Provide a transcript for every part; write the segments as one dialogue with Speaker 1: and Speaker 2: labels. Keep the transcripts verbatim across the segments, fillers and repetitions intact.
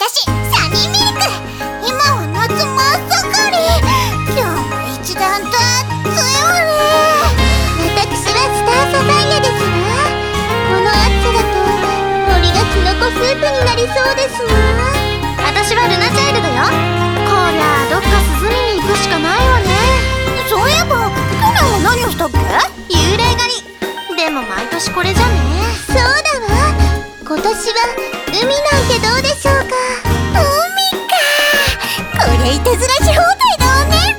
Speaker 1: 私サニーミルク。今は夏真っ盛り。今日も一段と暑いわね。私はスターサファイアですわ。この暑さだと森がキノコスープになりそうですわ。私はルナチャイルドよ。こりゃどっか涼みに行くしかないわね。そういえば去年は何をしたっけ？幽霊狩り。でも毎年これじゃね。そうだわ。今年は海なんてどうでしょうか。海か。これいたずらし放題だわね。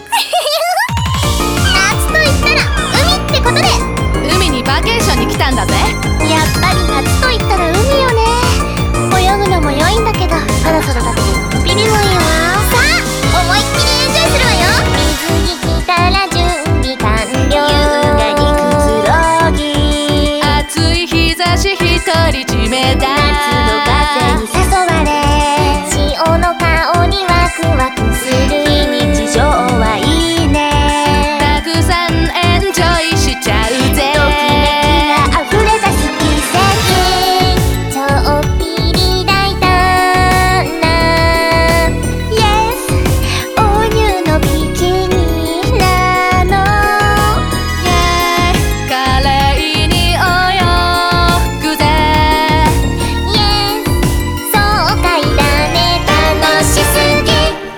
Speaker 1: 夏と言ったら海ってことで
Speaker 2: 海にバケーションに来たんだぜ。
Speaker 1: やっぱり夏と言ったら海よね。泳ぐのも良いんだけどそろそろだってのんびりもいいわ。さあ思いっきりエンジョイするわよ。水着着たら準備完了。優雅にくつろぎ
Speaker 2: 暑い日差し独り占めだ。
Speaker 1: 夏の風に誘われ潮の顔にワクワクする。非日常はいいね。
Speaker 2: たくさんエンジョイしちゃうぜ。
Speaker 1: ときめきが溢れ出す奇跡。ちょっぴり大胆な Yes お乳のビキニなの。
Speaker 2: 華麗に泳ぐぜ。
Speaker 1: Yes 爽快だね。楽しすぎ。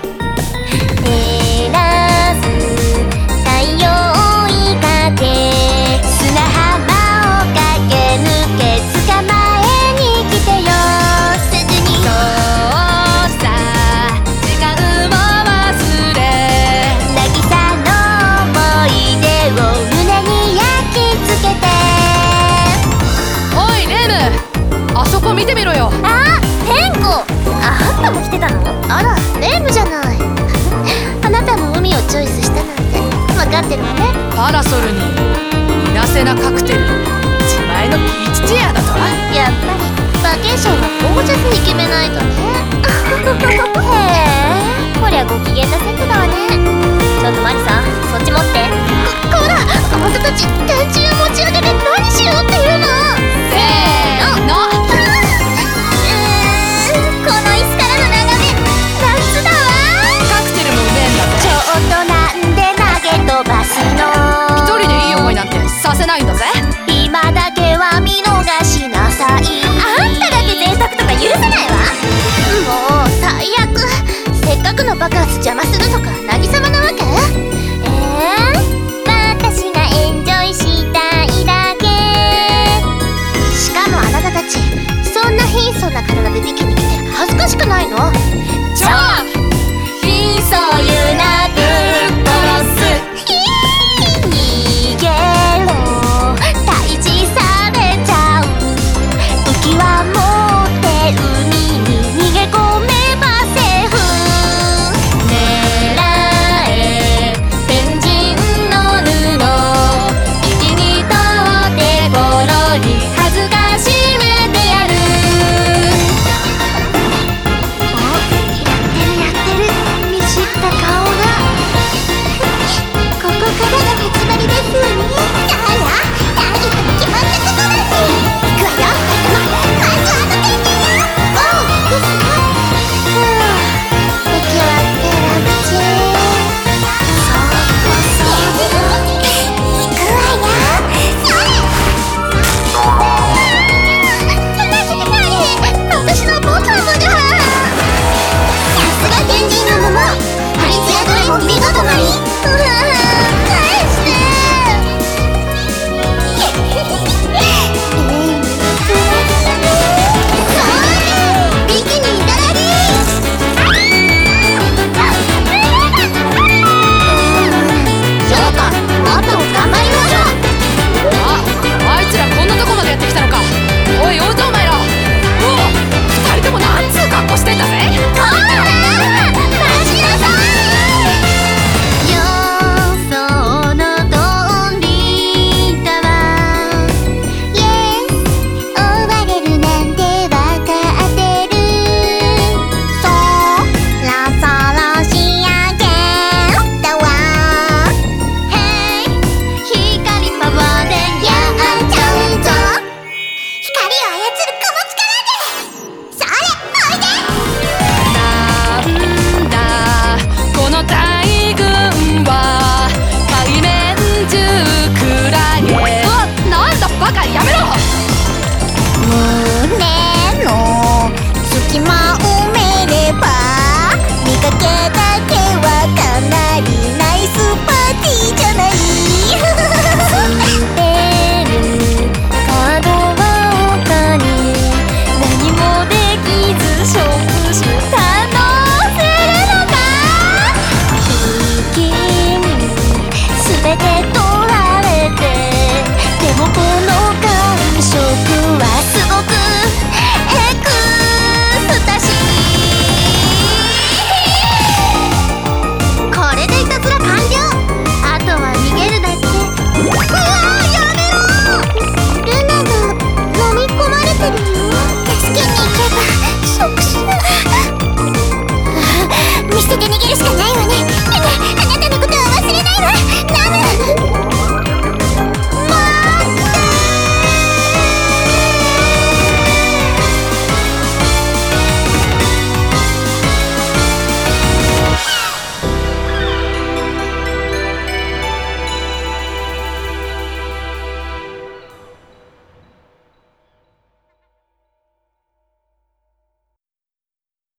Speaker 1: 照らす太陽を追いかけ砂浜を駆け抜け捕まえに来てよ。すぐに
Speaker 2: そうさ時間も忘れ
Speaker 1: 渚の思い出を胸に焼き付けて。
Speaker 2: おいレム、あそこ見てみろよ。
Speaker 1: あ、ヘンコ。あ、あんたも来てたの？あら、レイムじゃない。あなたも海をチョイスしたなんて分かってるわね。
Speaker 2: パラソルにいなせなカクテル、自前のピーチチェアだと。
Speaker 1: やっぱりバケーションはゴージャスに決めないとね。へえ、こりゃご機嫌なセットだわね。ちょっとマリさん、そっち持って。ここら、あんたたち天柱持ち上げて何しようっていうの。